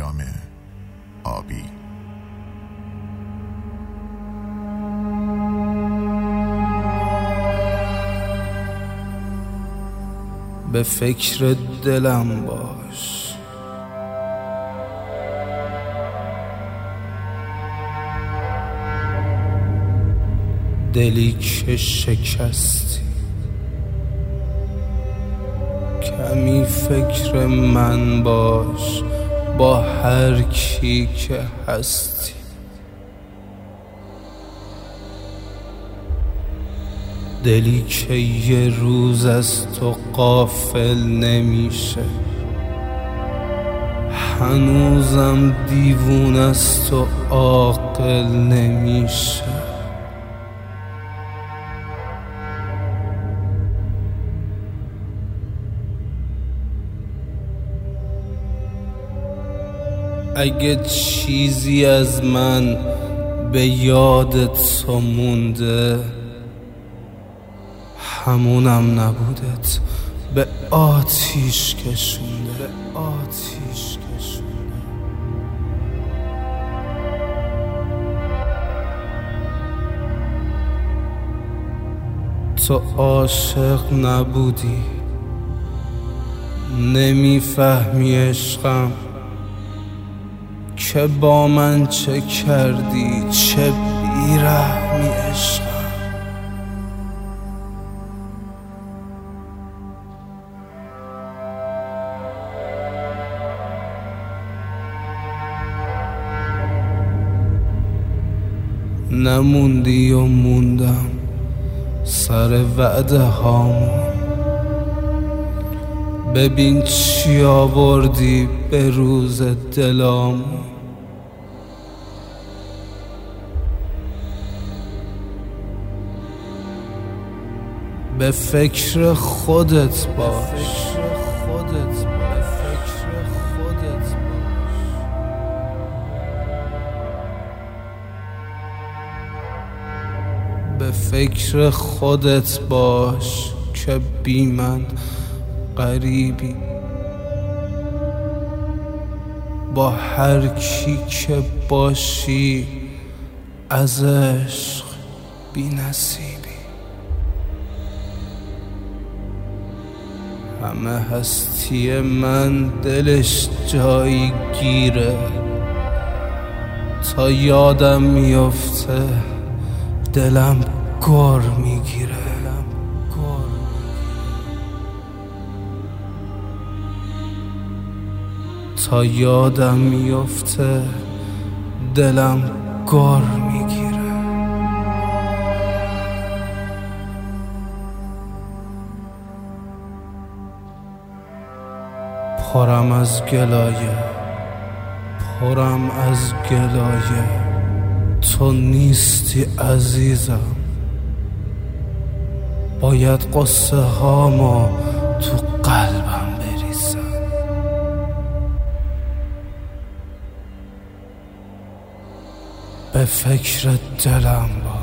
پیام آبی. به فکر دلم باش، دلی که شکستی. کمی فکر من باش با هر کی که هستی. دلی که یه روز از تو غافل نمیشه، هنوزم دیوونه است و عاقل نمیشه. اگه چیزی از من به یادت تو مونده، همونم نبودت به آتیش کشونده. تو عاشق نبودی، نمیفهمی عشقم که با من چه کردی، چه بیرحمی عشقم. نموندی و موندم سر وعده هامون، ببین چی آوردی به روز دلامون. به فکر خودت باش، به فکر خودت باش که بی من غریبی. با هر کی که باشی از عشق بی نصیبی. همه هستی من دلش جایی گیره، تا یادم میفته دلم گر میگیره. تا یادم میفته دلم گر میگیره. پرم از گلایه، پرم از گلایه، تو نیستی عزیزم. باید قصه هامو تو قلبم بریزم. به فکر دلم باش.